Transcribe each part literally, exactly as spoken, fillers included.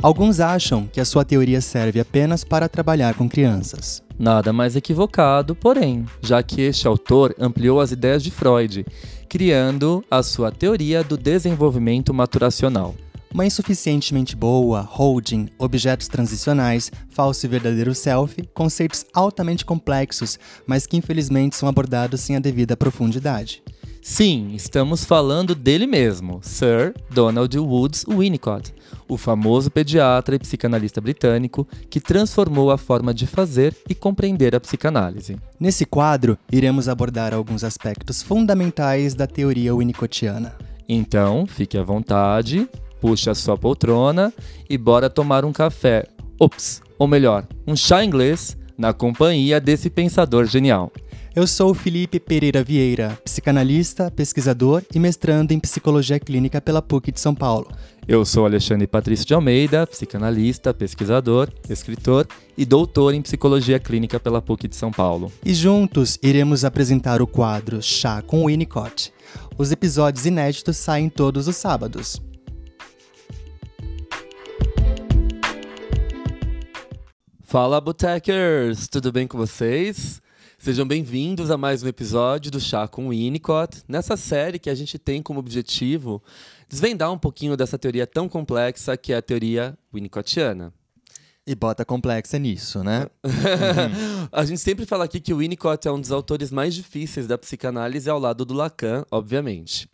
Alguns acham que a sua teoria serve apenas para trabalhar com crianças. Nada mais equivocado, porém, já que este autor ampliou as ideias de Freud, criando a sua teoria do desenvolvimento maturacional. Uma insuficientemente boa, holding, objetos transicionais, falso e verdadeiro self, conceitos altamente complexos, mas que infelizmente são abordados sem a devida profundidade. Sim, estamos falando dele mesmo, Sir Donald Woods Winnicott, o famoso pediatra e psicanalista britânico que transformou a forma de fazer e compreender a psicanálise. Nesse quadro, iremos abordar alguns aspectos fundamentais da teoria winnicottiana. Então, fique à vontade, puxe a sua poltrona e bora tomar um café, ops, ou melhor, um chá inglês, na companhia desse pensador genial. Eu sou o Felipe Pereira Vieira, psicanalista, pesquisador e mestrando em psicologia clínica pela P U C de São Paulo. Eu sou Alexandre Patrício de Almeida, psicanalista, pesquisador, escritor e doutor em psicologia clínica pela P U C de São Paulo. E juntos iremos apresentar o quadro Chá com Winnicott. Os episódios inéditos saem todos os sábados. Fala, Botechers! Tudo bem com vocês? Sejam bem-vindos a mais um episódio do Chá com Winnicott, nessa série que a gente tem como objetivo desvendar um pouquinho dessa teoria tão complexa que é a teoria winnicottiana. E bota complexa nisso, né? Uhum. A gente sempre fala aqui que o Winnicott é um dos autores mais difíceis da psicanálise ao lado do Lacan, obviamente.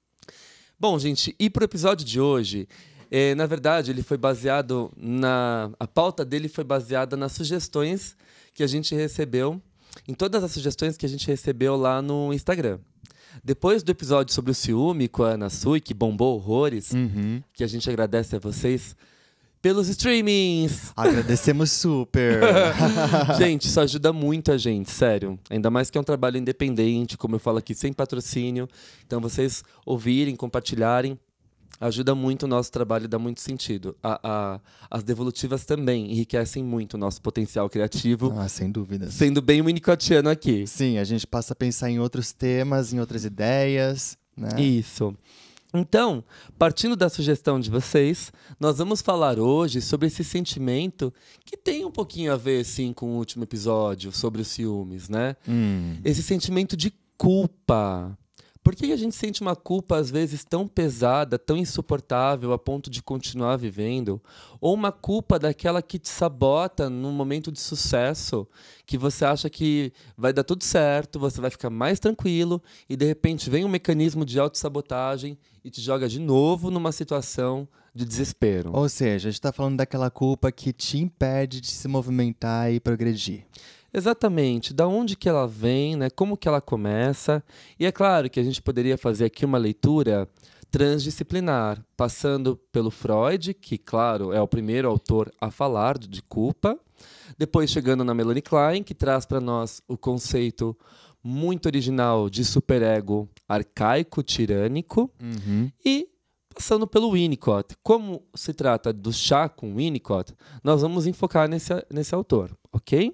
Bom, gente, e para o episódio de hoje, eh, na verdade, ele foi baseado na... A pauta dele foi baseada nas sugestões que a gente recebeu em todas as sugestões que a gente recebeu lá no Instagram. Depois do episódio sobre o ciúme com a Ana Sui, que bombou horrores, Uhum. que a gente agradece a vocês pelos streamings. Agradecemos super! Gente, isso ajuda muito a gente, sério. Ainda mais que é um trabalho independente, como eu falo aqui, sem patrocínio. Então, vocês ouvirem, compartilharem, ajuda muito o nosso trabalho e dá muito sentido. A, a, as devolutivas também enriquecem muito o nosso potencial criativo. Ah, sem dúvidas. Sendo bem winnicottiano aqui. Sim, a gente passa a pensar em outros temas, em outras ideias, né? Isso. Então, partindo da sugestão de vocês, nós vamos falar hoje sobre esse sentimento que tem um pouquinho a ver, sim, com o último episódio sobre os ciúmes, né? Hum. Esse sentimento de culpa. Por que a gente sente uma culpa, às vezes, tão pesada, tão insuportável, a ponto de continuar vivendo? Ou uma culpa daquela que te sabota num momento de sucesso, que você acha que vai dar tudo certo, você vai ficar mais tranquilo, e de repente vem um mecanismo de autossabotagem e te joga de novo numa situação de desespero. Ou seja, a gente está falando daquela culpa que te impede de se movimentar e progredir. Exatamente, da onde que ela vem, né? Como que ela começa. E é claro que a gente poderia fazer aqui uma leitura transdisciplinar, passando pelo Freud, que, claro, é o primeiro autor a falar de culpa, depois chegando na Melanie Klein, que traz para nós o conceito muito original de superego arcaico tirânico, Uhum. e passando pelo Winnicott. Como se trata do chá com Winnicott, nós vamos enfocar nesse, nesse autor, ok?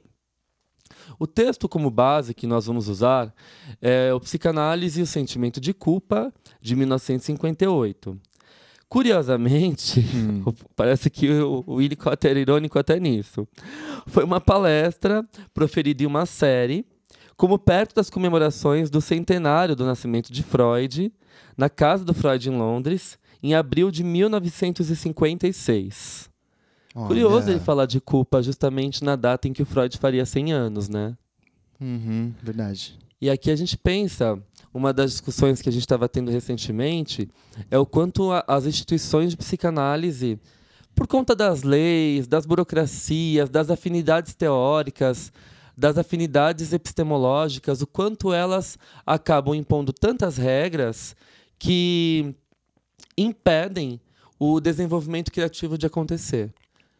O texto como base que nós vamos usar é o Psicanálise e o Sentimento de Culpa, de mil novecentos e cinquenta e oito. Curiosamente, Hum. parece que o Winnicott era irônico até nisso. Foi uma palestra proferida em uma série, como perto das comemorações do centenário do nascimento de Freud, na casa do Freud em Londres, em abril de mil novecentos e cinquenta e seis. Curioso Olha. ele falar de culpa justamente na data em que o Freud faria cem anos, né? Uhum, verdade. E aqui a gente pensa, uma das discussões que a gente estava tendo recentemente é o quanto a, as instituições de psicanálise, por conta das leis, das burocracias, das afinidades teóricas, das afinidades epistemológicas, o quanto elas acabam impondo tantas regras que impedem o desenvolvimento criativo de acontecer.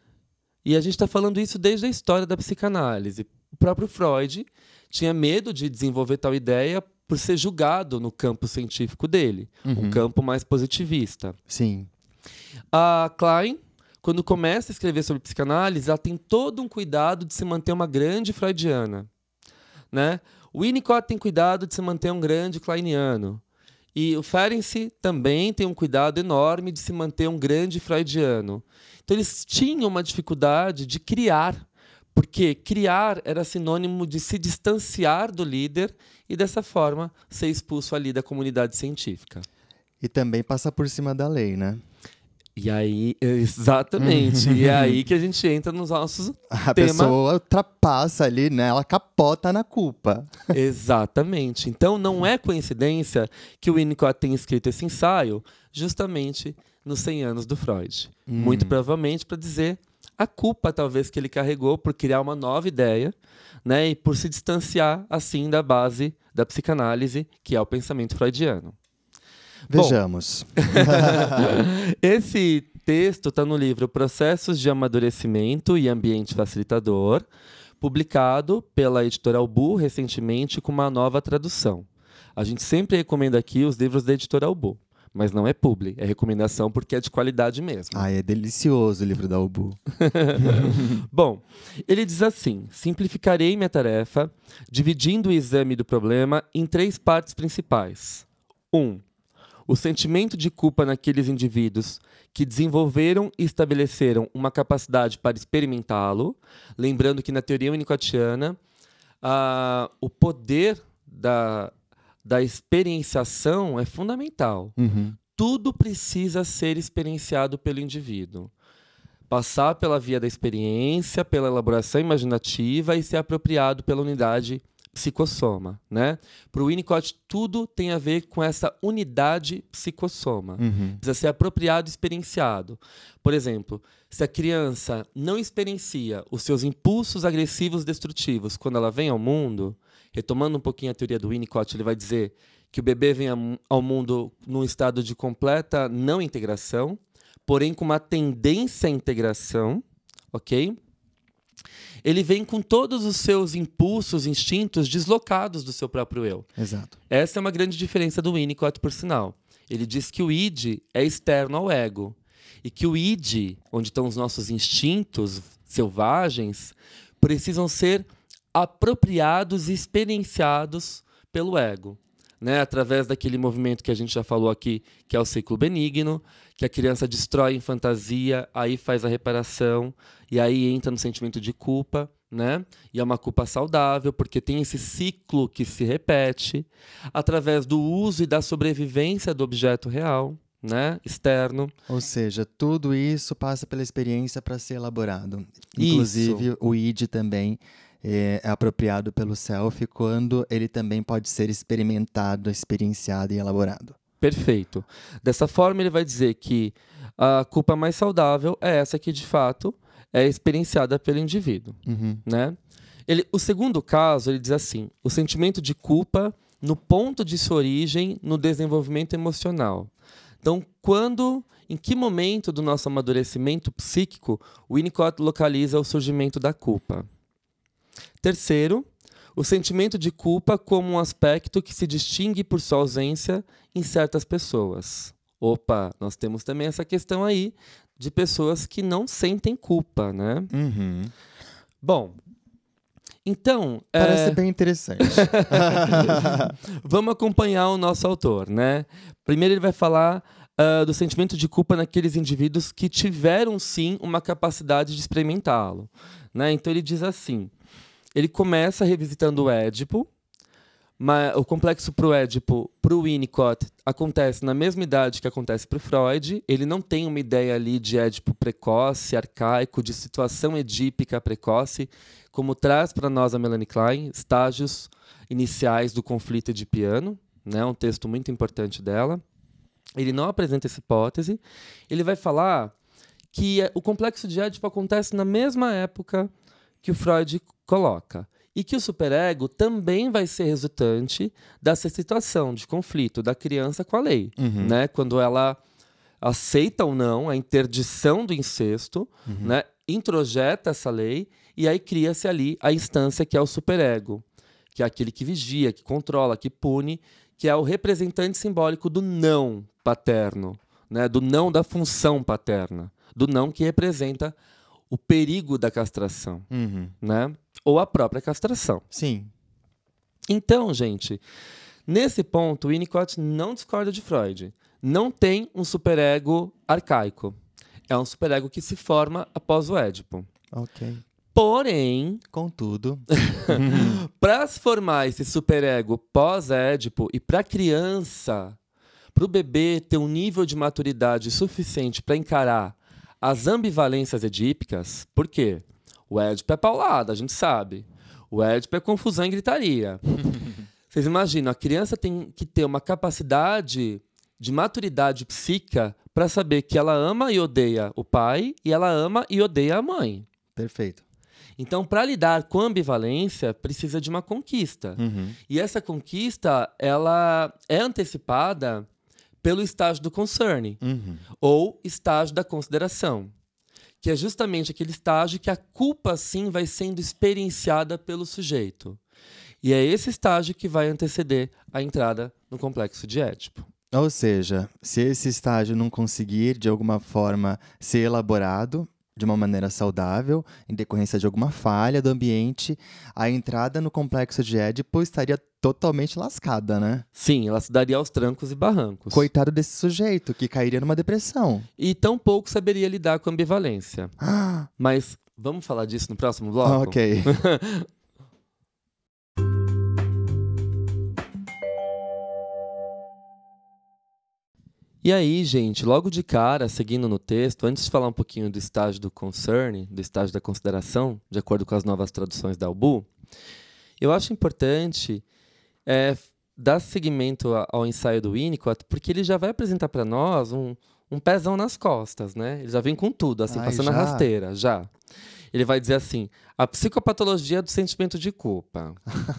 E a gente está falando isso desde a história da psicanálise. O próprio Freud tinha medo de desenvolver tal ideia por ser julgado no campo científico dele, Uhum. um campo mais positivista. Sim. A Klein, quando começa a escrever sobre psicanálise, ela tem todo um cuidado de se manter uma grande freudiana, né? O Winnicott tem cuidado de se manter um grande kleiniano. E o Ferenczi também tem um cuidado enorme de se manter um grande freudiano. Então, eles tinham uma dificuldade de criar, porque criar era sinônimo de se distanciar do líder e, dessa forma, ser expulso ali da comunidade científica. E também passar por cima da lei, né? E aí, exatamente. E é aí que a gente entra nos nossos A tema... pessoa ultrapassa ali, né? Ela capota na culpa. Exatamente. Então, não é coincidência que o Winnicott tenha escrito esse ensaio justamente nos cem anos do Freud. Hum. Muito provavelmente para dizer a culpa, talvez, que ele carregou por criar uma nova ideia, né? E por se distanciar, assim, da base da psicanálise, que é o pensamento freudiano. Vejamos. Bom, esse texto está no livro Processos de Amadurecimento e Ambiente Facilitador, publicado pela editora Albu recentemente com uma nova tradução. A gente sempre recomenda aqui os livros da editora Albu, mas não é publi, é recomendação porque é de qualidade mesmo. Ah, é delicioso o livro da Albu. Bom, ele diz assim: simplificarei minha tarefa, dividindo o exame do problema em três partes principais. Um, o sentimento de culpa naqueles indivíduos que desenvolveram e estabeleceram uma capacidade para experimentá-lo. Lembrando que na teoria winnicottiana, ah, o poder da, da experienciação é fundamental. Uhum. Tudo precisa ser experienciado pelo indivíduo. Passar pela via da experiência, pela elaboração imaginativa e ser apropriado pela unidade psicossoma, né? Para o Winnicott, tudo tem a ver com essa unidade psicossoma. Uhum. Precisa ser apropriado e experienciado. Por exemplo, se a criança não experiencia os seus impulsos agressivos destrutivos quando ela vem ao mundo, retomando um pouquinho a teoria do Winnicott, ele vai dizer que o bebê vem ao mundo num estado de completa não integração, porém com uma tendência à integração, ok? Ele vem com todos os seus impulsos, instintos deslocados do seu próprio eu. Exato. Essa é uma grande diferença do Winnicott, por sinal. Ele diz que o id é externo ao ego. E que o id, onde estão os nossos instintos selvagens, precisam ser apropriados e experienciados pelo ego. Né, através daquele movimento que a gente já falou aqui, que é o ciclo benigno, que a criança destrói em fantasia, aí faz a reparação, e aí entra no sentimento de culpa, né? E é uma culpa saudável, porque tem esse ciclo que se repete, através do uso e da sobrevivência do objeto real, né? Externo. Ou seja, tudo isso passa pela experiência para ser elaborado. Inclusive, isso. O id também é apropriado pelo self quando ele também pode ser experimentado, experienciado e elaborado. Perfeito. Dessa forma, ele vai dizer que a culpa mais saudável é essa que, de fato, é experienciada pelo indivíduo. Uhum. Né? Ele, o segundo caso, ele diz assim: o sentimento de culpa no ponto de sua origem no desenvolvimento emocional. Então, quando, em que momento do nosso amadurecimento psíquico o Winnicott localiza o surgimento da culpa? Terceiro, o sentimento de culpa como um aspecto que se distingue por sua ausência em certas pessoas. Opa, nós temos também essa questão aí de pessoas que não sentem culpa, né? Uhum. Bom, então... Parece é... bem interessante. Vamos acompanhar o nosso autor, né? Primeiro ele vai falar uh, do sentimento de culpa naqueles indivíduos que tiveram, sim, uma capacidade de experimentá-lo. Né? Então ele diz assim... Ele começa revisitando o Édipo, mas o complexo para o Édipo, para o Winnicott, acontece na mesma idade que acontece para o Freud. Ele não tem uma ideia ali de Édipo precoce, arcaico, de situação edípica precoce, como traz para nós a Melanie Klein, estágios iniciais do conflito edipiano, né? Um texto muito importante dela. Ele não apresenta essa hipótese. Ele vai falar que o complexo de Édipo acontece na mesma época que o Freud coloca. E que o superego também vai ser resultante dessa situação de conflito da criança com a lei. Uhum. Né? Quando ela aceita ou não a interdição do incesto, uhum. né? Introjeta essa lei, e aí cria-se ali a instância que é o superego, que é aquele que vigia, que controla, que pune, que é o representante simbólico do não paterno, né? Do não da função paterna, do não que representa o perigo da castração, uhum. né? Ou a própria castração. Sim. Então, gente, nesse ponto, Winnicott não discorda de Freud. Não tem um superego arcaico. É um superego que se forma após o Édipo. Ok. Porém, Contudo, para se formar esse superego pós-Édipo e para a criança, para o bebê ter um nível de maturidade suficiente para encarar as ambivalências edípicas, por quê? O Édipo é paulada, a gente sabe. O Édipo é confusão e gritaria. Vocês imaginam, a criança tem que ter uma capacidade de maturidade psíquica para saber que ela ama e odeia o pai e ela ama e odeia a mãe. perfeito. Então, para lidar com a ambivalência, precisa de uma conquista. Uhum. E essa conquista, ela é antecipada pelo estágio do concern, Uhum. ou estágio da consideração, que é justamente aquele estágio que a culpa, sim, vai sendo experienciada pelo sujeito. E é esse estágio que vai anteceder a entrada no complexo de Édipo. Ou seja, se esse estágio não conseguir, de alguma forma, ser elaborado de uma maneira saudável, em decorrência de alguma falha do ambiente, a entrada no complexo de Édipo estaria totalmente lascada, né? Sim, ela se daria aos trancos e barrancos. Coitado desse sujeito, que cairia numa depressão. E tão pouco saberia lidar com a ambivalência. Ah, Mas vamos falar disso no próximo bloco? ok. E aí, gente, logo de cara, seguindo no texto, antes de falar um pouquinho do estágio do concern, do estágio da consideração, de acordo com as novas traduções da Albu, eu acho importante é, dar seguimento a- ao ensaio do Winnicott, porque ele já vai apresentar para nós um, um pezão nas costas, né? Ele já vem com tudo, assim, Ai, passando a já? rasteira, já. Ele vai dizer assim, a psicopatologia do sentimento de culpa.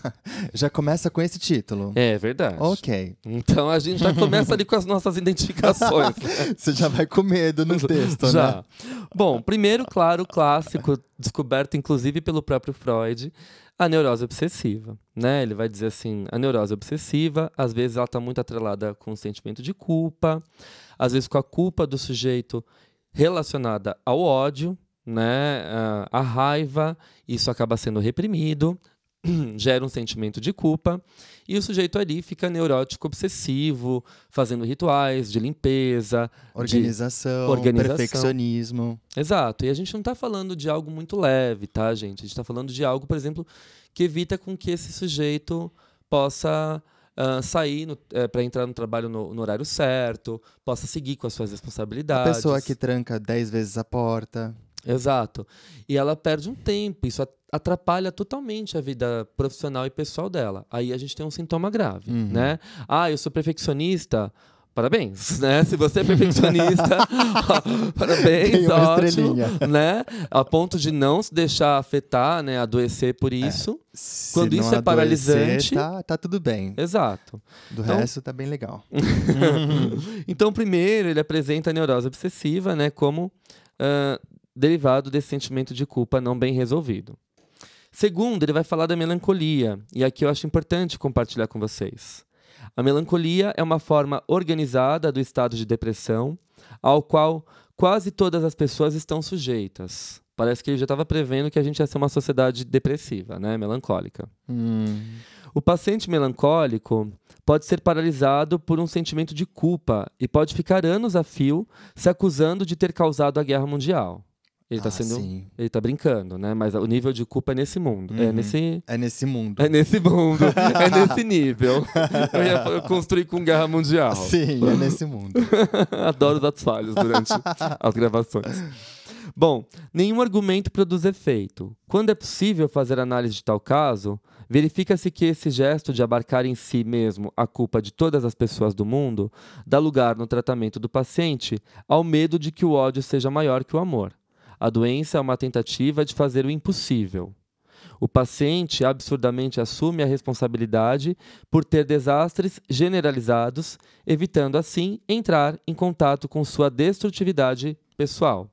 Já começa com esse título. É verdade. Ok. Então a gente já começa ali com as nossas identificações. Você já vai com medo no texto, Já. né? Bom, primeiro, claro, o clássico, descoberto inclusive pelo próprio Freud, a neurose obsessiva. Né? Ele vai dizer assim, a neurose obsessiva, às vezes ela está muito atrelada com o sentimento de culpa, às vezes com a culpa do sujeito relacionada ao ódio, né? a, a raiva, isso acaba sendo reprimido, gera um sentimento de culpa, e o sujeito ali fica neurótico obsessivo, fazendo rituais de limpeza, de... Organização, organização. perfeccionismo. Exato, e a gente não está falando de algo muito leve, tá, gente? A gente está falando de algo, por exemplo, que evita com que esse sujeito possa ah, sair para entrar no trabalho no, no horário certo, possa seguir com as suas A responsabilidades. pessoa que tranca dez vezes a porta. Exato. E ela perde um tempo, isso a- atrapalha totalmente a vida profissional e pessoal dela. Aí a gente tem um sintoma grave, Uhum. né? Ah, eu sou perfeccionista. Parabéns, né? Se você é perfeccionista, parabéns, Tem uma ótimo, estrelinha. né? A ponto de não se deixar afetar, né? Adoecer por isso. Se Quando não isso é adoecer, paralisante- Tá, tá tudo bem. Exato. Do Então- resto tá bem legal. Então, primeiro, ele apresenta a neurose obsessiva, né, como ah, derivado desse sentimento de culpa não bem resolvido. Segundo, ele vai falar da melancolia, e aqui eu acho importante compartilhar com vocês. A melancolia é uma forma organizada do estado de depressão, ao qual quase todas as pessoas estão sujeitas. Parece que ele já estava prevendo que a gente ia ser uma sociedade depressiva, né, melancólica. Hum. O paciente melancólico pode ser paralisado por um sentimento de culpa e pode ficar anos a fio se acusando de ter causado a guerra mundial. Ele está Ah, sendo, sim. ele tá brincando, né? Mas o nível de culpa é nesse mundo, é Uhum. nesse, É nesse mundo. é nesse mundo, é nesse nível. Eu ia construir com guerra mundial. Sim, é nesse mundo. Adoro os atos falhos durante as gravações. Bom, nenhum argumento produz efeito. Quando é possível fazer análise de tal caso, verifica-se que esse gesto de abarcar em si mesmo a culpa de todas as pessoas do mundo dá lugar no tratamento do paciente ao medo de que o ódio seja maior que o amor. A doença é uma tentativa de fazer o impossível. O paciente absurdamente assume a responsabilidade por ter desastres generalizados, evitando assim entrar em contato com sua destrutividade pessoal.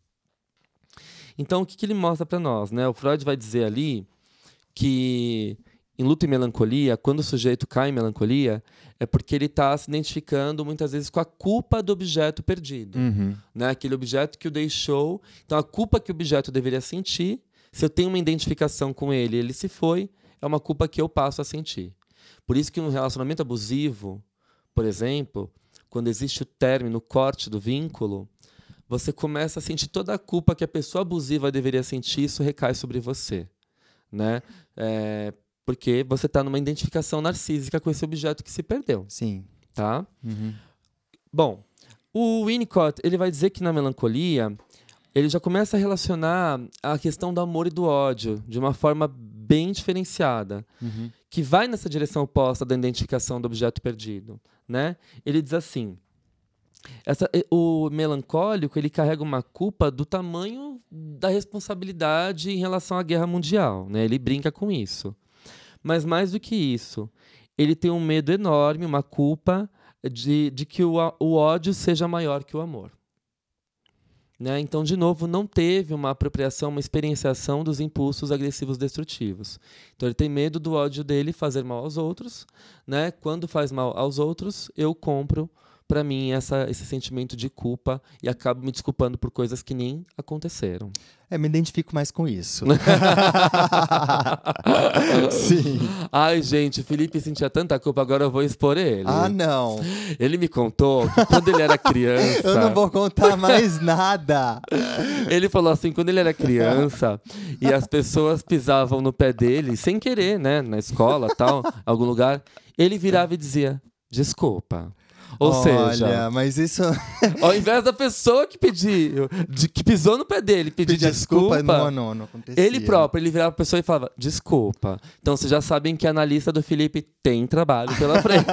Então, o que, que ele mostra para nós, né? O Freud vai dizer ali que em luto e melancolia, quando o sujeito cai em melancolia, é porque ele está se identificando muitas vezes com a culpa do objeto perdido. Uhum. Né? Aquele objeto que o deixou. Então, a culpa que o objeto deveria sentir, se eu tenho uma identificação com ele e ele se foi, é uma culpa que eu passo a sentir. Por isso que no relacionamento abusivo, por exemplo, quando existe o término, o corte do vínculo, você começa a sentir toda a culpa que a pessoa abusiva deveria sentir, isso recai sobre você, né? É, porque você está numa identificação narcísica com esse objeto que se perdeu. Sim. Tá? Uhum. Bom, o Winnicott, ele vai dizer que na melancolia, ele já começa a relacionar a questão do amor e do ódio de uma forma bem diferenciada, Uhum. que vai nessa direção oposta da identificação do objeto perdido, né? Ele diz assim, essa, o melancólico, ele carrega uma culpa do tamanho da responsabilidade em relação à guerra mundial, né? Ele brinca com isso. Mas mais do que isso, ele tem um medo enorme, uma culpa de, de que o, o ódio seja maior que o amor. Né? Então, de novo, não teve uma apropriação, uma experienciação dos impulsos agressivos destrutivos. Então, ele tem medo do ódio dele fazer mal aos outros. Né? Quando faz mal aos outros, eu compro para mim essa, esse sentimento de culpa e acabo me desculpando por coisas que nem aconteceram. É, me identifico mais com isso. Sim. Ai, gente, o Felipe sentia tanta culpa, agora eu vou expor ele. Ah, não. Ele me contou que quando ele era criança... Eu não vou contar mais nada. Ele falou assim, quando ele era criança e as pessoas pisavam no pé dele, sem querer, né, na escola, tal, algum lugar, ele virava e dizia, desculpa. Ou Olha, seja, mas isso... ao invés da pessoa que pediu, de, que pisou no pé dele, pedir Pedir desculpa, desculpa, não, não, não acontecia. ele próprio, ele virava a pessoa e falava, desculpa. Então vocês já sabem que a analista do Felipe tem trabalho pela frente.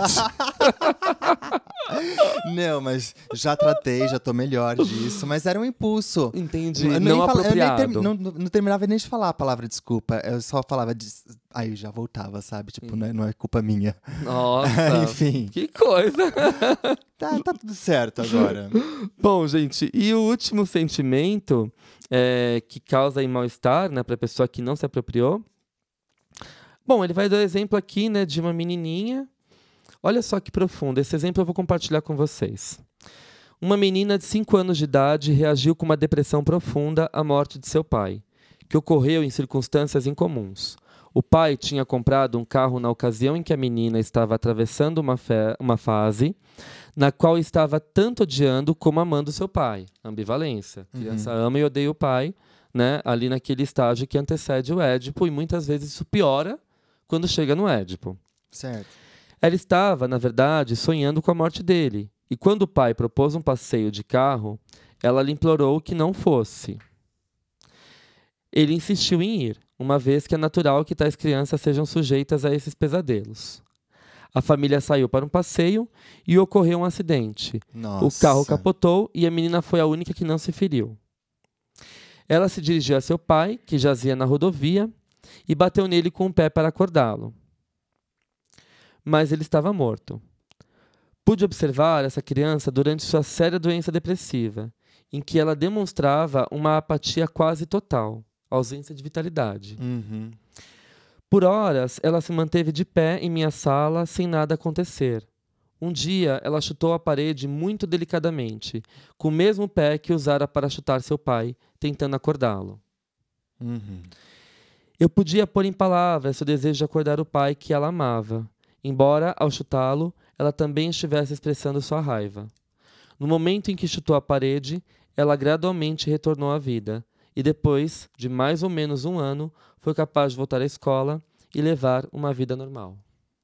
Não, mas já tratei, já tô melhor disso. Mas era um impulso. Entendi, Eu não nem fala- eu nem apropriado. termi- não, não- não terminava nem de falar a palavra desculpa. Eu só falava... Des... Aí eu já voltava, sabe? Tipo, não, é, não é culpa minha. Nossa, Enfim, que coisa. tá, tá tudo certo agora. Bom, gente, e o último sentimento é, que causa aí mal-estar, né, para a pessoa que não se apropriou. Bom, ele vai dar o exemplo aqui, né, de uma menininha. Olha só que profundo. Esse exemplo eu vou compartilhar com vocês. Uma menina de cinco anos de idade reagiu com uma depressão profunda à morte de seu pai, que ocorreu em circunstâncias incomuns. O pai tinha comprado um carro na ocasião em que a menina estava atravessando uma, fe- uma fase na qual estava tanto odiando como amando seu pai. Ambivalência. A criança ama e odeia o pai, né, ali naquele estágio que antecede o Édipo, e muitas vezes isso piora quando chega no Édipo. Certo. Ela estava, na verdade, sonhando com a morte dele. E quando o pai propôs um passeio de carro, ela lhe implorou que não fosse. Ele insistiu em ir, uma vez que é natural que tais crianças sejam sujeitas a esses pesadelos. A família saiu para um passeio e ocorreu um acidente. Nossa. O carro capotou e a menina foi a única que não se feriu. Ela se dirigiu a seu pai, que jazia na rodovia, e bateu nele com o pé para acordá-lo. Mas ele estava morto. Pude observar essa criança durante sua séria doença depressiva, em que ela demonstrava uma apatia quase total, ausência de vitalidade. Uhum. Por horas, ela se manteve de pé em minha sala sem nada acontecer. Um dia, ela chutou a parede muito delicadamente, com o mesmo pé que usara para chutar seu pai, tentando acordá-lo. Uhum. Eu podia pôr em palavras seu desejo de acordar o pai que ela amava, embora, ao chutá-lo, ela também estivesse expressando sua raiva. No momento em que chutou a parede, ela gradualmente retornou à vida, e depois de mais ou menos um ano, foi capaz de voltar à escola e levar uma vida normal.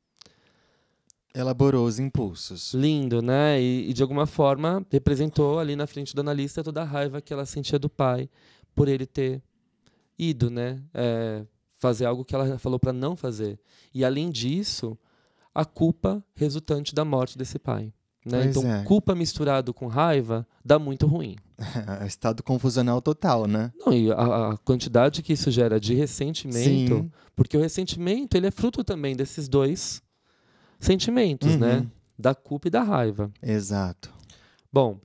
Elaborou os impulsos. Lindo, né? E, e de alguma forma representou ali na frente do analista toda a raiva que ela sentia do pai por ele ter ido, né? É, fazer algo que ela falou para não fazer. E além disso, a culpa resultante da morte desse pai. Né? Pois Então, é. culpa misturado com raiva dá muito ruim. Estado confusional total, né? Não, e a, a quantidade que isso gera de ressentimento, Sim. porque o ressentimento ele é fruto também desses dois sentimentos, Uhum. né? Da culpa e da raiva. Exato. Bom,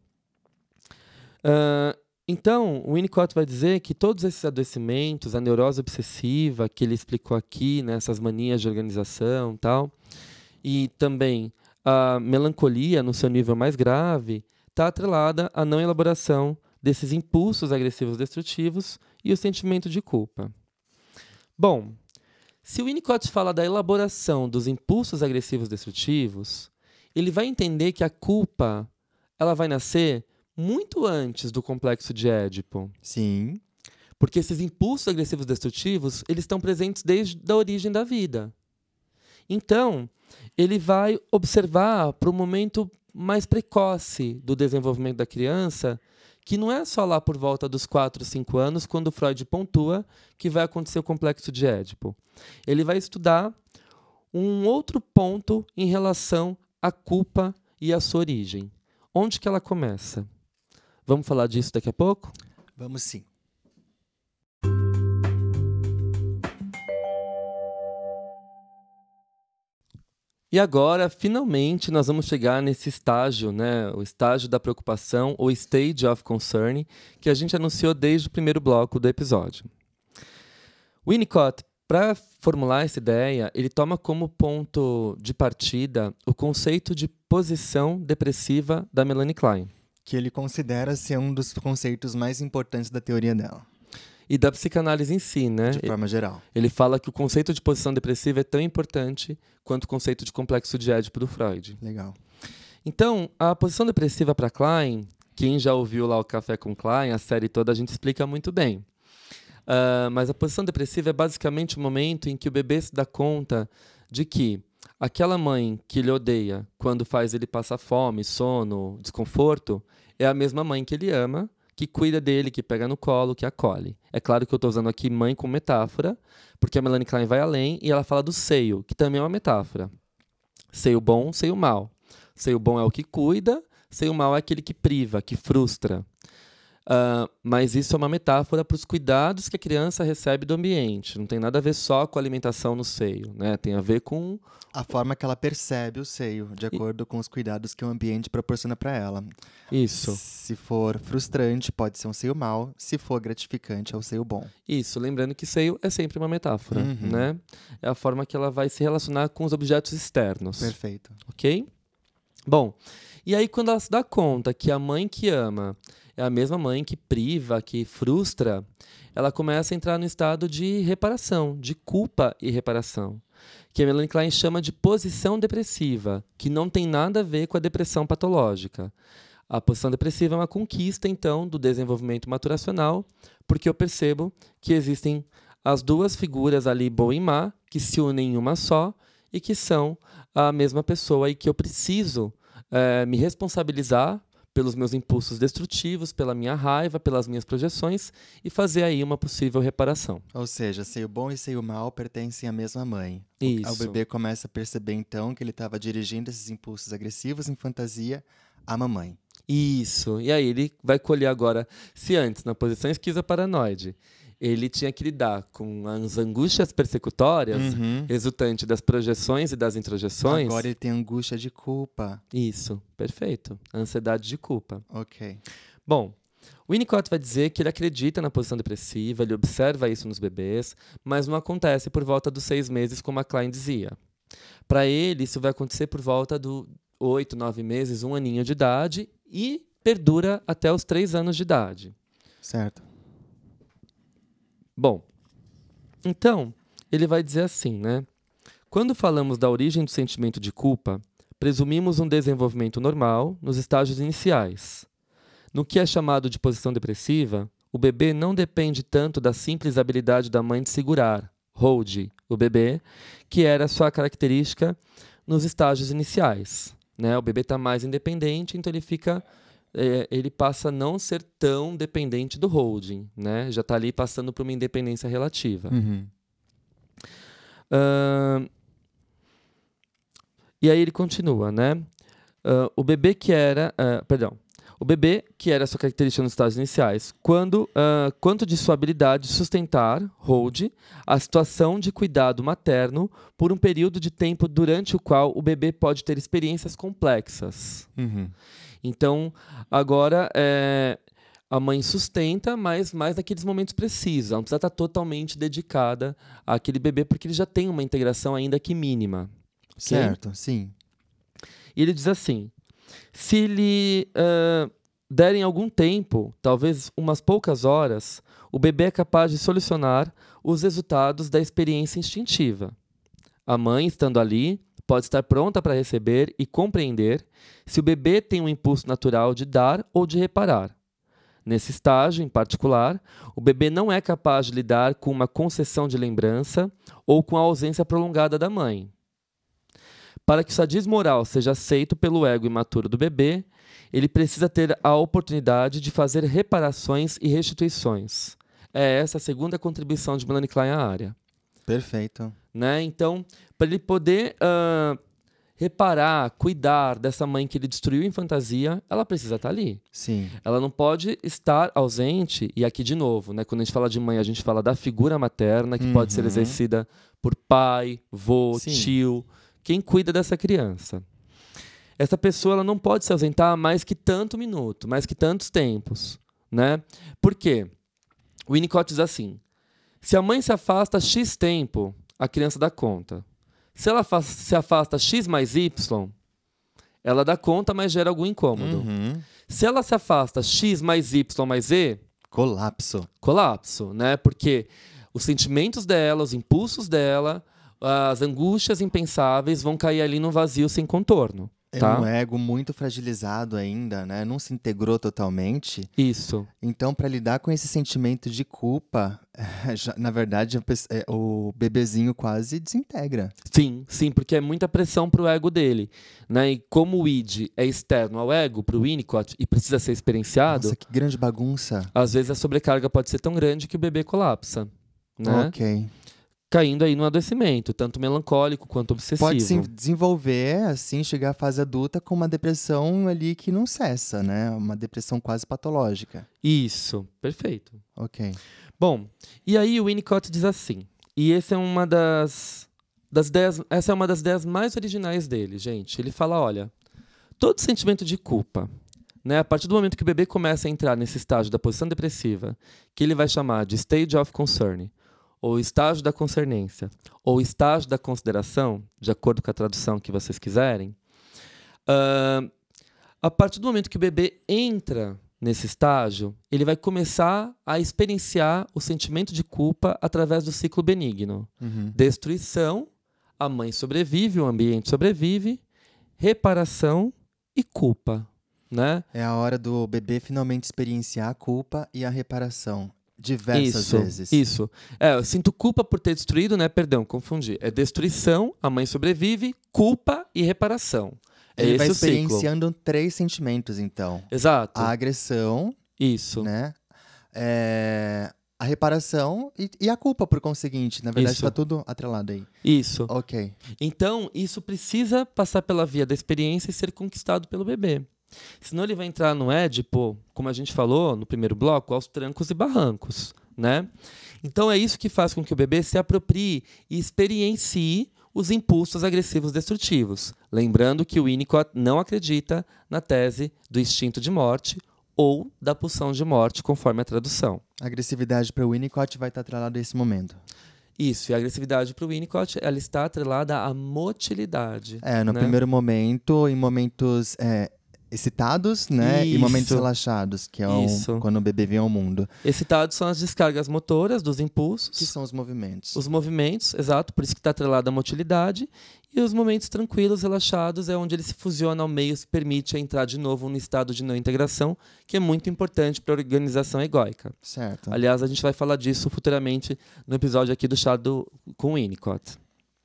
ah, então o Winnicott vai dizer que todos esses adoecimentos, a neurose obsessiva que ele explicou aqui, né, essas manias de organização e tal, e também a melancolia no seu nível mais grave, está atrelada à não elaboração desses impulsos agressivos destrutivos e o sentimento de culpa. Bom, se o Winnicott fala da elaboração dos impulsos agressivos destrutivos, ele vai entender que a culpa ela vai nascer muito antes do complexo de Édipo. Sim. Porque esses impulsos agressivos destrutivos, eles estão presentes desde a origem da vida. Então, ele vai observar para o momento mais precoce do desenvolvimento da criança, que não é só lá por volta dos quatro, cinco anos, quando Freud pontua que vai acontecer o complexo de Édipo. Ele vai estudar um outro ponto em relação à culpa e à sua origem. Onde que ela começa? Vamos falar disso daqui a pouco? Vamos sim. E agora, finalmente, nós vamos chegar nesse estágio, né, o estágio da preocupação, ou stage of concern, que a gente anunciou desde o primeiro bloco do episódio. Winnicott, para formular essa ideia, ele toma como ponto de partida o conceito de posição depressiva da Melanie Klein. Que ele considera ser um dos conceitos mais importantes da teoria dela. E da psicanálise em si, né? De forma geral. Ele fala que o conceito de posição depressiva é tão importante quanto o conceito de complexo de Édipo do Freud. Legal. Então, a posição depressiva para Klein, quem já ouviu lá o Café com Klein, a série toda, a gente explica muito bem. Uh, mas a posição depressiva é basicamente o momento em que o bebê se dá conta de que aquela mãe que ele odeia quando faz ele passar fome, sono, desconforto, é a mesma mãe que ele ama, que cuida dele, que pega no colo, que acolhe. É claro que eu estou usando aqui mãe como metáfora, porque a Melanie Klein vai além e ela fala do seio, que também é uma metáfora. Seio bom, seio mal. Seio bom é o que cuida, seio mal é aquele que priva, que frustra. Uh, mas isso é uma metáfora para os cuidados que a criança recebe do ambiente. Não tem nada a ver só com a alimentação no seio, né? Tem a ver com... a forma que ela percebe o seio, de acordo e... com os cuidados que o ambiente proporciona para ela. Isso. Se for frustrante, pode ser um seio mau. Se for gratificante, é o seio bom. Isso, lembrando que seio é sempre uma metáfora, uhum. né? É a forma que ela vai se relacionar com os objetos externos. Perfeito. Ok? Bom, e aí quando ela se dá conta que a mãe que ama é a mesma mãe que priva, que frustra, ela começa a entrar no estado de reparação, de culpa e reparação, que a Melanie Klein chama de posição depressiva, que não tem nada a ver com a depressão patológica. A posição depressiva é uma conquista, então, do desenvolvimento maturacional, porque eu percebo que existem as duas figuras ali, boa e má, que se unem em uma só e que são a mesma pessoa e que eu preciso é, me responsabilizar pelos meus impulsos destrutivos, pela minha raiva, pelas minhas projeções e fazer aí uma possível reparação. Ou seja, seio bom e seio mal pertencem à mesma mãe. Isso. O bebê começa a perceber, então, que ele estava dirigindo esses impulsos agressivos em fantasia à mamãe. Isso. E aí ele vai colher agora, se antes, na posição esquizoparanoide, ele tinha que lidar com as angústias persecutórias, uhum. resultante das projeções e das introjeções. Agora ele tem angústia de culpa. Isso, perfeito. A ansiedade de culpa. Ok. Bom, o Winnicott vai dizer que ele acredita na posição depressiva, ele observa isso nos bebês, mas não acontece por volta dos seis meses, como a Klein dizia. Para ele, isso vai acontecer por volta dos oito, nove meses, um aninho de idade e perdura até os três anos de idade. Certo. Bom, então, ele vai dizer assim, né? Quando falamos da origem do sentimento de culpa, presumimos um desenvolvimento normal nos estágios iniciais. No que é chamado de posição depressiva, o bebê não depende tanto da simples habilidade da mãe de segurar, hold, o bebê, que era sua característica nos estágios iniciais, né? O bebê está mais independente, então ele fica... É, ele passa a não ser tão dependente do holding, né? Já está ali passando por uma independência relativa. Uhum. Uh, e aí ele continua, né? Uh, o bebê que era... Uh, perdão. O bebê, que era sua característica nos estágios iniciais, quando, uh, quanto de sua habilidade de sustentar, hold, a situação de cuidado materno por um período de tempo durante o qual o bebê pode ter experiências complexas. Uhum. Então, agora, é, a mãe sustenta, mas mais naqueles momentos precisos. Ela não precisa estar totalmente dedicada àquele bebê, porque ele já tem uma integração ainda que mínima. Okay? Certo, sim. E ele diz assim, se lhe uh, derem algum tempo, talvez umas poucas horas, o bebê é capaz de solucionar os resultados da experiência instintiva. A mãe, estando ali, pode estar pronta para receber e compreender se o bebê tem um impulso natural de dar ou de reparar. Nesse estágio, em particular, o bebê não é capaz de lidar com uma concessão de lembrança ou com a ausência prolongada da mãe. Para que o sadismo moral seja aceito pelo ego imaturo do bebê, ele precisa ter a oportunidade de fazer reparações e restituições. É essa a segunda contribuição de Melanie Klein à área. Perfeito. Né? Então, para ele poder uh, reparar, cuidar dessa mãe que ele destruiu em fantasia, ela precisa estar ali. Sim. Ela não pode estar ausente, e aqui de novo, né, quando a gente fala de mãe, a gente fala da figura materna, que Uhum. pode ser exercida por pai, vô, Sim. tio, quem cuida dessa criança. Essa pessoa ela não pode se ausentar mais que tanto minuto, mais que tantos tempos. Né? Por quê? O Winnicott diz assim, se a mãe se afasta X tempo, a criança dá conta. Se ela se afasta X mais Y, ela dá conta, mas gera algum incômodo. Uhum. Se ela se afasta X mais Y mais Z, Colapso. colapso, né? Porque os sentimentos dela, os impulsos dela, as angústias impensáveis vão cair ali no vazio sem contorno. É Tá? um ego muito fragilizado ainda, né? Não se integrou totalmente. Isso. Então, para lidar com esse sentimento de culpa, já, na verdade, a pessoa- é, o bebezinho quase desintegra. Sim, sim, porque é muita pressão pro ego dele. Né? E como o id é externo ao ego, pro Winnicott, e precisa ser experienciado, Nossa, que grande bagunça. às vezes a sobrecarga pode ser tão grande que o bebê colapsa. Né? Ok. Caindo aí no adoecimento, tanto melancólico quanto obsessivo. Pode se desenvolver, assim, chegar à fase adulta com uma depressão ali que não cessa, né? Uma depressão quase patológica. Isso, perfeito. Ok. Bom, e aí o Winnicott diz assim, e essa é uma das, das ideias, essa é uma das ideias mais originais dele, gente. Ele fala, olha, todo sentimento de culpa, né, a partir do momento que o bebê começa a entrar nesse estágio da posição depressiva, que ele vai chamar de stage of concern, ou estágio da concernência, ou estágio da consideração, de acordo com a tradução que vocês quiserem, uh, a partir do momento que o bebê entra nesse estágio, ele vai começar a experienciar o sentimento de culpa através do ciclo benigno. Uhum. Destruição, a mãe sobrevive, o ambiente sobrevive, reparação e culpa. Né? É a hora do bebê finalmente experienciar a culpa e a reparação. Diversas isso, vezes. Isso. É, eu sinto culpa por ter destruído, né? Perdão, confundi. É destruição, a mãe sobrevive, culpa e reparação. É Ele esse vai o ciclo. experienciando três sentimentos, então. Exato. A agressão, Isso. né? É, a reparação e, e a culpa, por conseguinte. Na verdade, Isso. está tudo atrelado aí. Isso. Ok. Então, isso precisa passar pela via da experiência e ser conquistado pelo bebê. Senão ele vai entrar no Édipo, como a gente falou no primeiro bloco, aos trancos e barrancos, né? Então é isso que faz com que o bebê se aproprie e experiencie os impulsos agressivos destrutivos. Lembrando que o Winnicott não acredita na tese do instinto de morte ou da pulsão de morte, conforme a tradução. A agressividade para o Winnicott vai estar atrelada a esse momento. Isso, e a agressividade para o Winnicott, ela está atrelada à motilidade. É, no né? primeiro momento, em momentos é, excitados, né? E momentos Isso. relaxados, que é o- Isso. quando o bebê vem ao mundo. Excitados são as descargas motoras dos impulsos. Que são os movimentos. Os movimentos, exato, por isso que está atrelado à motilidade. E os momentos tranquilos, relaxados, é onde ele se fusiona ao meio, se permite entrar de novo no estado de não integração, que é muito importante para a organização egóica. Certo. Aliás, a gente vai falar disso futuramente no episódio aqui do Chá do, com o Winnicott.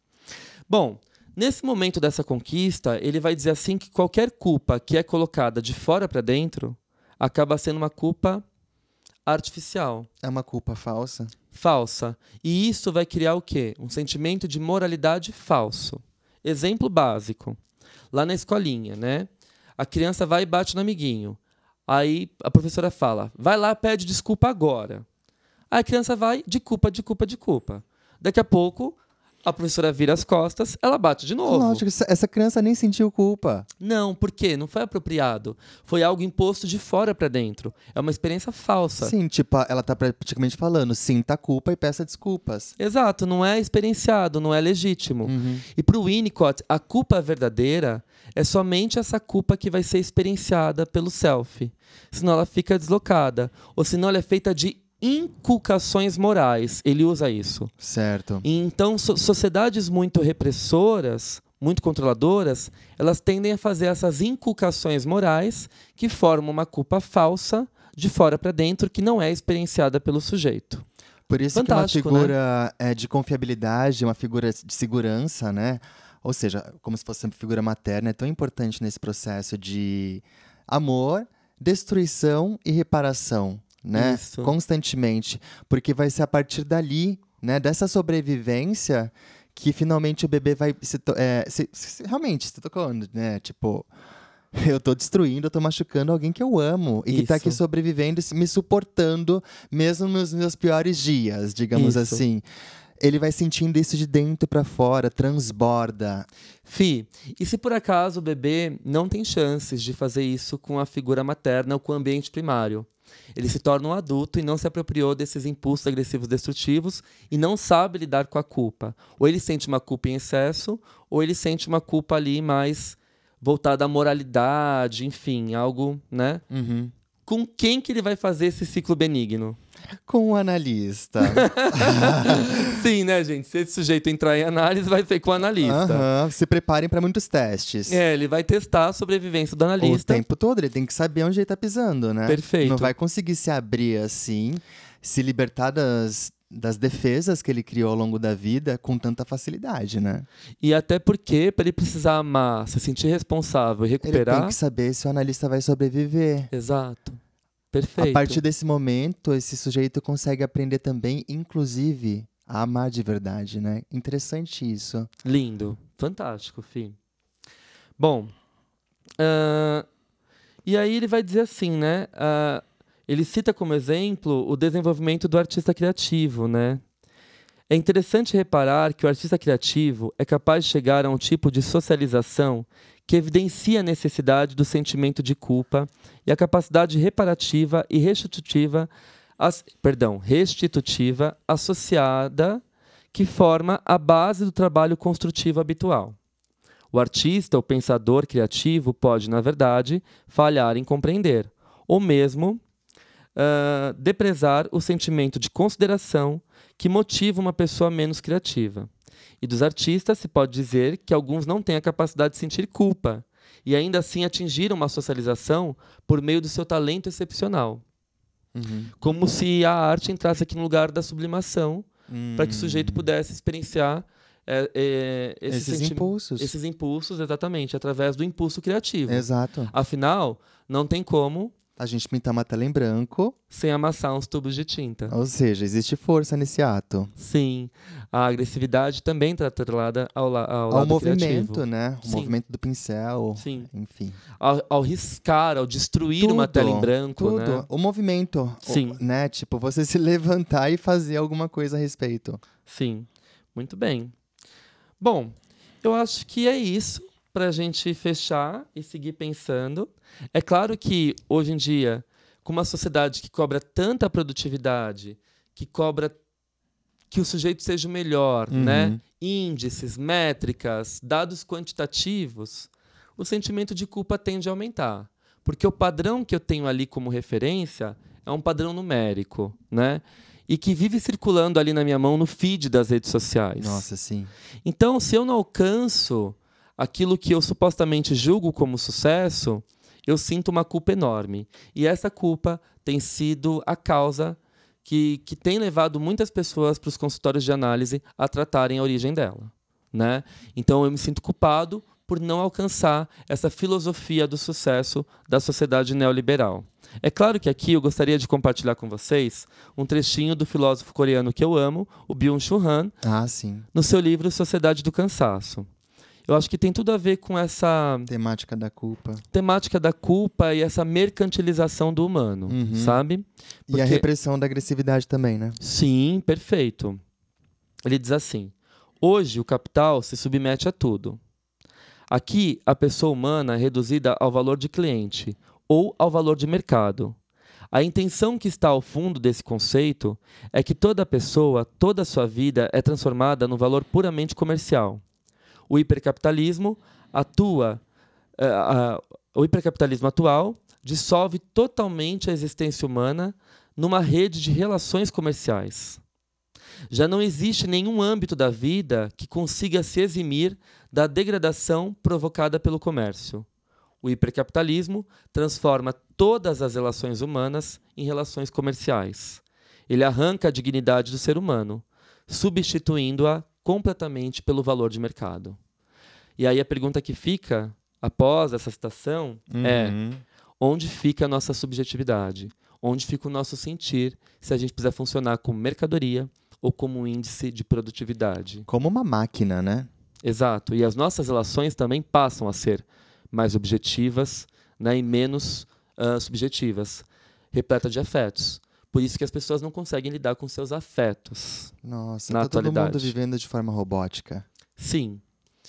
Bom, nesse momento dessa conquista, ele vai dizer assim que qualquer culpa que é colocada de fora para dentro acaba sendo uma culpa artificial. É uma culpa falsa? Falsa. E isso vai criar o quê? Um sentimento de moralidade falso. Exemplo básico. Lá na escolinha, né? A criança vai e bate no amiguinho. Aí a professora fala, vai lá, pede desculpa agora. Aí a criança vai, de culpa, de culpa, de culpa. Daqui a pouco, a professora vira as costas, ela bate de novo. Lógico, essa- essa criança nem sentiu culpa. Não, por quê? Não foi apropriado. Foi algo imposto de fora para dentro. É uma experiência falsa. Sim, tipo, ela tá praticamente falando, sinta a culpa e peça desculpas. Exato, não é experienciado, não é legítimo. Uhum. E para o Winnicott, a culpa verdadeira é somente essa culpa que vai ser experienciada pelo self. Senão ela fica deslocada. Ou senão ela é feita de inculcações morais. Ele usa isso. Certo. E então, so- sociedades muito repressoras, muito controladoras, elas tendem a fazer essas inculcações morais que formam uma culpa falsa de fora para dentro que não é experienciada pelo sujeito. Por isso Fantástico, que uma figura né? é, de confiabilidade, uma figura de segurança, né? Ou seja, como se fosse uma figura materna, é tão importante nesse processo de amor, destruição e reparação, né? Isso. Constantemente. Porque vai ser a partir dali, né? Dessa sobrevivência que finalmente o bebê vai se, to- é, se, se- realmente se tocando, né? Tipo, eu tô destruindo, eu tô machucando alguém que eu amo e que tá aqui Isso. sobrevivendo e se- me suportando mesmo nos meus piores dias, digamos Isso. assim. Ele vai sentindo isso de dentro pra fora, transborda. Fi, e se por acaso o bebê não tem chances de fazer isso com a figura materna ou com o ambiente primário? Ele se torna um adulto e não se apropriou desses impulsos agressivos destrutivos e não sabe lidar com a culpa. Ou ele sente uma culpa em excesso, ou ele sente uma culpa ali mais voltada à moralidade, enfim, algo, né? Uhum. Com quem que ele vai fazer esse ciclo benigno? Com o analista. Sim, né, gente? Se esse sujeito entrar em análise, vai ser com o analista. Aham. Se preparem para muitos testes. É, ele vai testar a sobrevivência do O analista. tempo todo, ele tem que saber onde ele tá pisando, né? Perfeito. Não vai conseguir se abrir assim, se libertar das, das defesas que ele criou ao longo da vida com tanta facilidade, né? E até porque, para ele precisar amar, se sentir responsável e Ele tem recuperar. que saber se o analista vai sobreviver. Exato. Perfeito. A partir desse momento, esse sujeito consegue aprender também, inclusive, a amar de verdade, né? Interessante isso. Lindo. Fantástico, Fih. Bom, ah, e aí ele vai dizer assim, né? ah, ele cita como exemplo o desenvolvimento do artista criativo, né? É interessante reparar que o artista criativo é capaz de chegar a um tipo de socialização que evidencia a necessidade do sentimento de culpa e a capacidade reparativa e restitutiva, as, perdão, restitutiva associada que forma a base do trabalho construtivo habitual. O artista ou pensador criativo pode, na verdade, falhar em compreender, ou mesmo uh, deprezar o sentimento de consideração que motiva uma pessoa menos criativa. E dos artistas se pode dizer que alguns não têm a capacidade de sentir culpa e ainda assim atingiram uma socialização por meio do seu talento excepcional. Uhum. Como se a arte entrasse aqui no lugar da sublimação Hum. para que o sujeito pudesse experienciar é, é, esses, Esses senti- impulsos. esses impulsos, exatamente, através do impulso criativo. Exato. Afinal, não tem como A gente pintar uma tela em branco, sem amassar uns tubos de tinta. ou seja, existe força nesse ato. Sim, a agressividade também está atrelada ao, la- ao Ao lado movimento, criativo. né? O Sim. movimento do pincel, Sim. enfim. Ao, ao riscar, ao destruir uma Tudo, tela em branco, Tudo. né? O movimento, Sim. o- né? Tipo, você se levantar e fazer alguma coisa a respeito. Sim, muito bem. Bom, eu acho que é isso para a gente fechar e seguir pensando. É claro que, hoje em dia, com uma sociedade que cobra tanta produtividade, que cobra que o sujeito seja o melhor, Uhum. né? Índices, métricas, dados quantitativos, o sentimento de culpa tende a aumentar. Porque o padrão que eu tenho ali como referência é um padrão numérico, né? E que vive circulando ali na minha mão no feed das redes sociais. Nossa, sim. Então, se eu não alcanço aquilo que eu supostamente julgo como sucesso, eu sinto uma culpa enorme. E essa culpa tem sido a causa que, que tem levado muitas pessoas para os consultórios de análise a tratarem a origem dela, né? Então, eu me sinto culpado por não alcançar essa filosofia do sucesso da sociedade neoliberal. É claro que aqui eu gostaria de compartilhar com vocês um trechinho do filósofo coreano que eu amo, o Byung-Chul Han, Ah, sim. no seu livro Sociedade do Cansaço. Eu acho que tem tudo a ver com essa Temática da culpa. temática da culpa e essa mercantilização do humano, Uhum. sabe? E a Porque- repressão da agressividade também, né? Sim, perfeito. Ele diz assim: hoje o capital se submete a tudo. Aqui, a pessoa humana é reduzida ao valor de cliente ou ao valor de mercado. A intenção que está ao fundo desse conceito é que toda pessoa, toda a sua vida é transformada no valor puramente comercial. O hipercapitalismo atua, eh, a- o hipercapitalismo atual dissolve totalmente a existência humana numa rede de relações comerciais. Já não existe nenhum âmbito da vida que consiga se eximir da degradação provocada pelo comércio. O hipercapitalismo transforma todas as relações humanas em relações comerciais. Ele arranca a dignidade do ser humano, substituindo-a completamente pelo valor de mercado. E aí a pergunta que fica, após essa citação, Uhum. é: onde fica a nossa subjetividade? Onde fica o nosso sentir se a gente precisar funcionar como mercadoria ou como um índice de produtividade? Como uma máquina, né? Exato. E as nossas relações também passam a ser mais objetivas, né, e menos uh, subjetivas, repletas de afetos. Por isso que as pessoas não conseguem lidar com seus afetos. Nossa, na tá todo atualidade. mundo vivendo de forma robótica. Sim.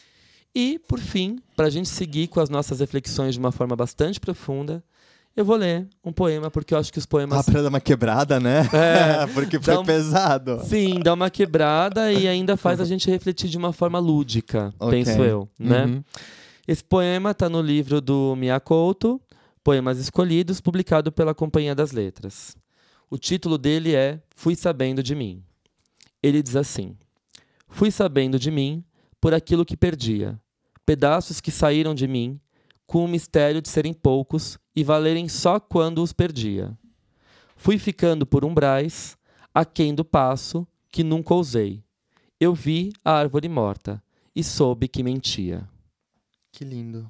E, por fim, para a gente seguir com as nossas reflexões de uma forma bastante profunda, eu vou ler um poema, porque eu acho que os poemas... Ah, pra dar uma quebrada, né? É, porque foi dá um- pesado. Sim, dá uma quebrada e ainda faz a gente refletir de uma forma lúdica, Ok. penso eu, né? Uhum. Esse poema está no livro do Mia Couto, Poemas Escolhidos, publicado pela Companhia das Letras. O título dele é Fui Sabendo de Mim. Ele diz assim: Fui sabendo de mim por aquilo que perdia, pedaços que saíram de mim, com o mistério de serem poucos e valerem só quando os perdia. Fui ficando por umbrais, aquém do passo que nunca ousei. Eu vi a árvore morta e soube que mentia. Que lindo.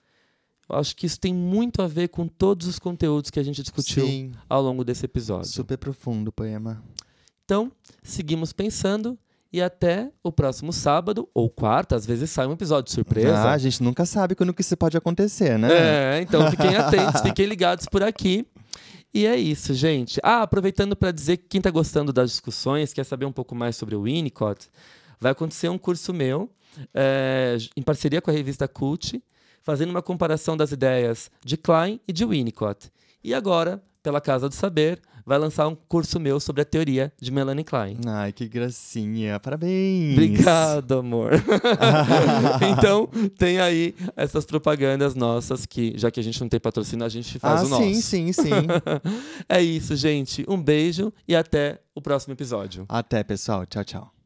Eu acho que isso tem muito a ver com todos os conteúdos que a gente discutiu Sim, ao longo desse episódio. super profundo o poema. Então, seguimos pensando e até o próximo sábado ou quarta, às vezes sai um episódio de surpresa. Ah, a gente nunca sabe quando que isso pode acontecer, né? É, então fiquem atentos, fiquem ligados por aqui. E é isso, gente. Ah, aproveitando para dizer que quem está gostando das discussões, quer saber um pouco mais sobre o Winnicott, vai acontecer um curso meu, é, em parceria com a revista Cult, fazendo uma comparação das ideias de Klein e de Winnicott. E agora, pela Casa do Saber, vai lançar um curso meu sobre a teoria de Melanie Klein. Ai, que gracinha. Parabéns. Obrigado, amor. Então, tem aí essas propagandas nossas que, já que a gente não tem patrocínio, a gente faz Ah, o nosso. sim, sim, sim. É isso, gente. Um beijo e até o próximo episódio. Até, pessoal. Tchau, tchau.